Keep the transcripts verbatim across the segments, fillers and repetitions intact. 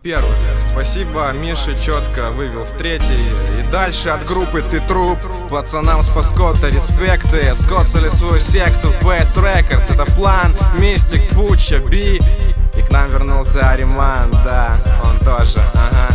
первых. Спасибо, Миша четко вывел в третий. И дальше от группы «Ты труп». Пацанам с Паскота респекты. Скоцали свою секту пи эс Records. Это План, Мистик, Пуча, Би. И к нам вернулся Ариман, да, он тоже, ага.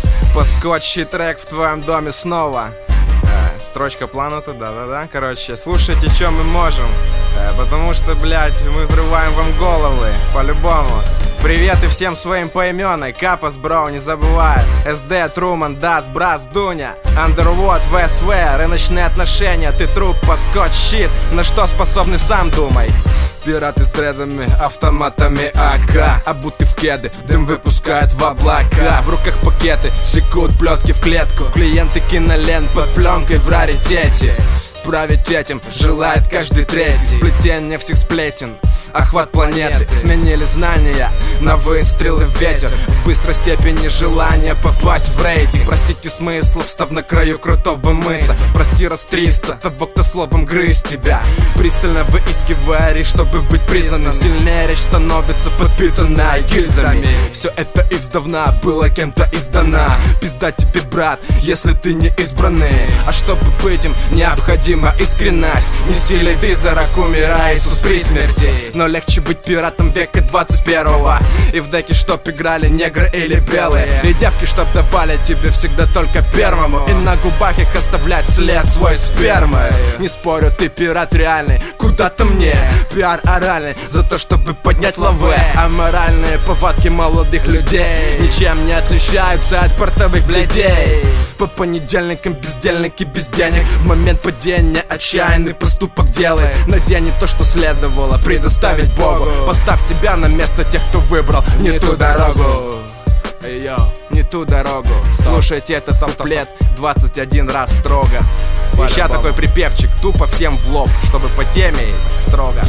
Поскочий трек в твоем доме снова. э, Строчка Плана-то, да-да-да. Короче, слушайте, что мы можем, э, потому что, блядь, мы взрываем вам головы, по-любому. Привет и всем своим поименной. Капас, бро, не забывай. эс дэ, Труман, Дац, Брас, Дуня, Underwood, вэ эс вэ, рыночные отношения. Ты труп, поскотч, щит. На что способны, сам думай. Пираты с дредами, автоматами АК, обуты в кеды, дым выпускают в облака. В руках пакеты, секут плетки в клетку. Клиенты кинолент под пленкой в раритете. Править этим желает каждый третий. Сплетение всех сплетен, охват планеты. Сменили знания на выстрелы в ветер. В быстрой степени желание попасть в рейтинг. Простите смыслов, став на краю крутого мыса. Прости раз триста того, кто словом грыз тебя. Пристально выискивая речь, чтобы быть признанным. Сильнее речь становится подпитанной гильзами. Все это издавна было кем-то издана. Пизда тебе, брат, если ты не избранный. А чтобы быть им, необходима искренность. Не с телевизора к умира, Иисус при смерти. Но легче быть пиратом века двадцать первого. И в деке чтоб играли негры или белые. И девки чтоб давали тебе всегда только первому. И на губах их оставлять след свой спермой. Не спорю, ты пират реальный, куда-то мне пиар оральный, за то, чтобы поднять лавы. А моральные повадки молодых людей ничем не отличаются от портовых блядей. По понедельникам бездельники без денег. В момент падения отчаянный поступок делает. Надень то, что следовало предоставить Богу. Поставь себя на место тех, кто выбрал не ту дорогу. Эй, йо, не ту дорогу. Слушайте этот куплет двадцать один раз строго. Еще такой припевчик, тупо всем в лоб, чтобы по теме строго.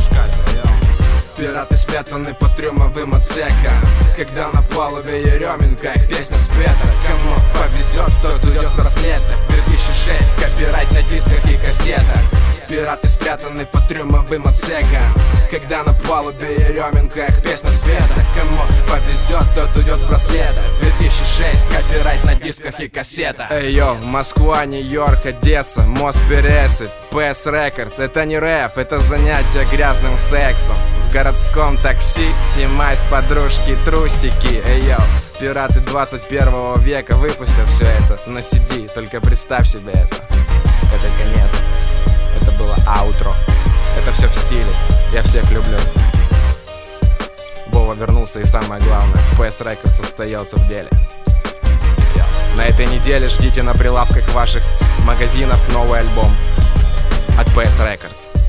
Пираты спрятаны под трюмовым отсеком. Когда на палубе еременка, их песня спета. Кому повезет, тот уйдет в браслетах. две тысячи шесть, копирайт на дисках и кассетах. Пираты спрятаны под трюмовым отсеком. Когда на палубе еременка, их песня спета. Кому повезет, тот уйдет в браслетах. две тысячи шесть, копирайт на дисках и кассетах. Эй, йо, Москва, Нью-Йорк, Одесса, мост пересыпь, пи эс Records. Это не рэп, это занятие грязным сексом. В городском такси снимай с подружки трусики. Эй, йо, пираты двадцать первого века выпустят все это на си ди. Только представь себе это. Это конец. Это было аутро. Это все в стиле. Я всех люблю. Вова вернулся, и самое главное, пи эс Records остается в деле. На этой неделе ждите на прилавках ваших магазинов новый альбом от пи эс Records.